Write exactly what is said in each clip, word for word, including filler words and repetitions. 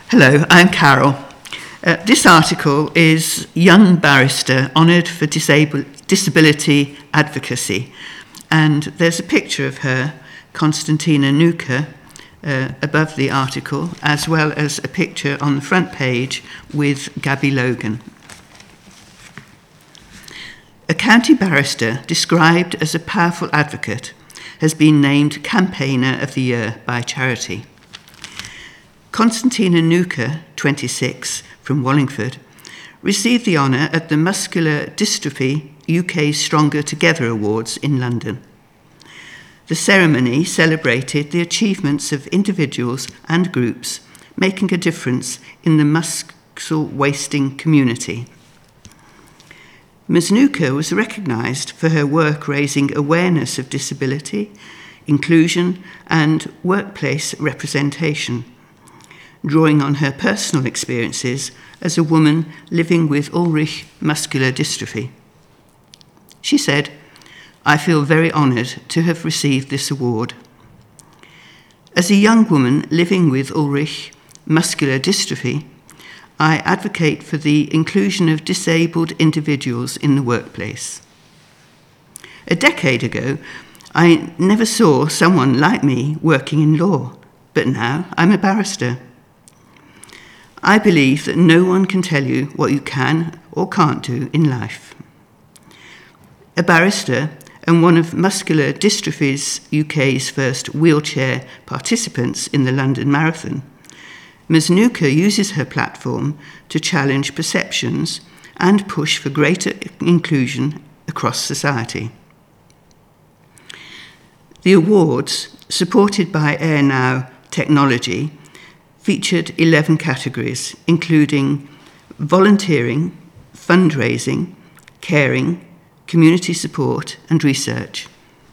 Hello, I'm Carol. Uh, this article is Young Barrister Honoured for Disable- Disability Advocacy. And there's a picture of her, Konstantina Nuka, uh, above the article, as well as a picture on the front page with Gabby Logan. A county barrister described as a powerful advocate has been named Campaigner of the Year by Charity. Konstantina Nuka, twenty-six, from Wallingford, received the honour at the Muscular Dystrophy U K Stronger Together Awards in London. The ceremony celebrated the achievements of individuals and groups making a difference in the muscle wasting community. Miz Nuka was recognised for her work raising awareness of disability, inclusion and workplace representation, drawing on her personal experiences as a woman living with Ullrich muscular dystrophy. She said, "I feel very honoured to have received this award. As a young woman living with Ullrich muscular dystrophy, I advocate for the inclusion of disabled individuals in the workplace. A decade ago, I never saw someone like me working in law, but now I'm a barrister. I believe that no one can tell you what you can or can't do in life." A barrister and one of Muscular Dystrophy U K's first wheelchair participants in the London Marathon, Miz Nuka uses her platform to challenge perceptions and push for greater inclusion across society. The awards, supported by AirNow Technology, featured eleven categories, including volunteering, fundraising, caring, community support, and research.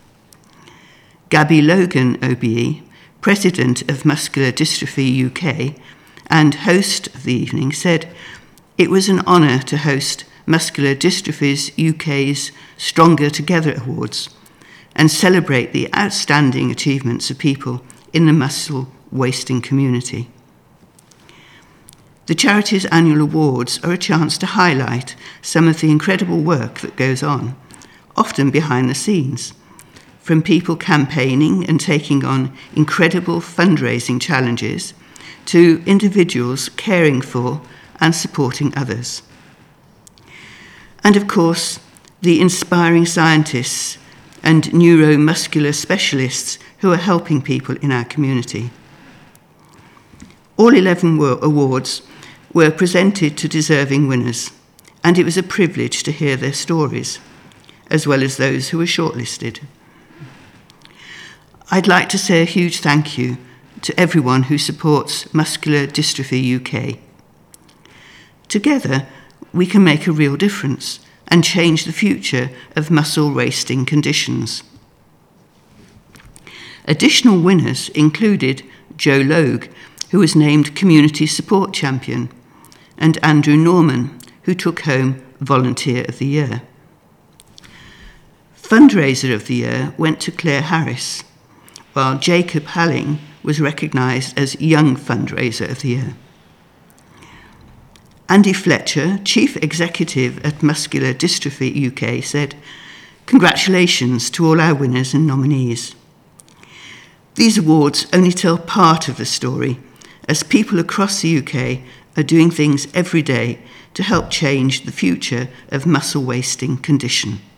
Gabby Logan, O B E, President of Muscular Dystrophy U K and host of the evening, said, "It was an honour to host Muscular Dystrophy U K's Stronger Together Awards and celebrate the outstanding achievements of people in the muscle wasting community." The charity's annual awards are a chance to highlight some of the incredible work that goes on, often behind the scenes, from people campaigning and taking on incredible fundraising challenges to individuals caring for and supporting others. And of course, the inspiring scientists and neuromuscular specialists who are helping people in our community. All eleven awards were presented to deserving winners, and it was a privilege to hear their stories, as well as those who were shortlisted. I'd like to say a huge thank you to everyone who supports Muscular Dystrophy U K. Together, we can make a real difference and change the future of muscle wasting conditions. Additional winners included Joe Logue, who was named Community Support Champion, and Andrew Norman, who took home Volunteer of the Year. Fundraiser of the Year went to Claire Harris, while Jacob Halling was recognised as Young Fundraiser of the Year. Andy Fletcher, Chief Executive at Muscular Dystrophy U K, said, "Congratulations to all our winners and nominees. These awards only tell part of the story, as people across the U K are doing things every day to help change the future of muscle wasting condition."